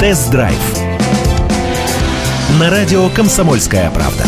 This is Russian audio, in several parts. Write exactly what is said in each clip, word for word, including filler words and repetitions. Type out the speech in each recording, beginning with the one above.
Тест-драйв на радио «Комсомольская правда».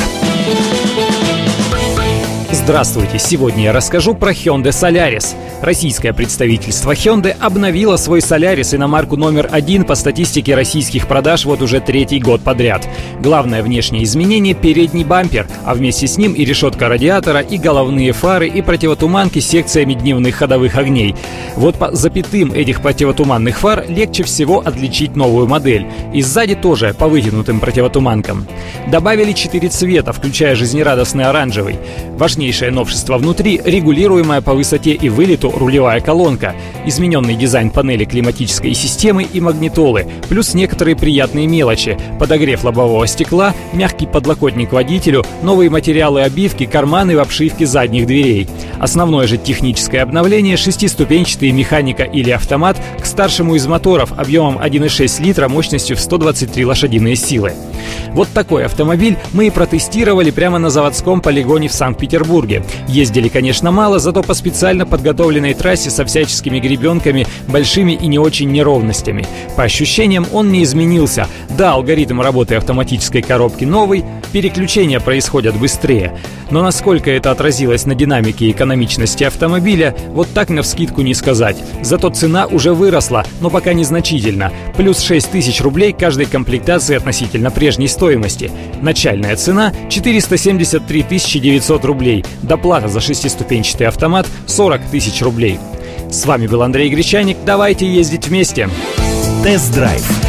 Здравствуйте! Сегодня я расскажу про Hyundai Solaris. Российское представительство Hyundai обновило свой Solaris иномарку номер один по статистике российских продаж вот уже третий год подряд. Главное внешнее изменение — передний бампер, а вместе с ним и решетка радиатора, и головные фары, и противотуманки с секциями дневных ходовых огней. Вот по запятым этих противотуманных фар легче всего отличить новую модель. И сзади тоже по вытянутым противотуманкам. Добавили четыре цвета, включая жизнерадостный оранжевый. Важнейшее новшество внутри — регулируемая по высоте и вылету рулевая колонка, измененный дизайн панели климатической системы и магнитолы, плюс некоторые приятные мелочи: подогрев лобового стекла, мягкий подлокотник водителю, новые материалы обивки, карманы в обшивке задних дверей. Основное же техническое обновление — шестиступенчатая механика или автомат к старшему из моторов объемом один и шесть литра мощностью в сто двадцать три лошадиные силы. Вот такой автомобиль мы и протестировали прямо на заводском полигоне в Санкт-Петербурге. Ездили, конечно, мало, зато по специально подготовленной трассе со всяческими гребенками, большими и не очень неровностями. По ощущениям, он не изменился. Да, алгоритм работы автоматической коробки новый, переключения происходят быстрее. Но насколько это отразилось на динамике и экономичности автомобиля, вот так навскидку не сказать. Зато цена уже выросла, но пока незначительно. Плюс шесть тысяч рублей каждой комплектации относительно прежней стоимости. Начальная цена — четыреста семьдесят три тысячи девятьсот рублей. Доплата за шестиступенчатый автомат — сорок тысяч рублей. С вами был Андрей Гречаник. Давайте ездить вместе. Тест-драйв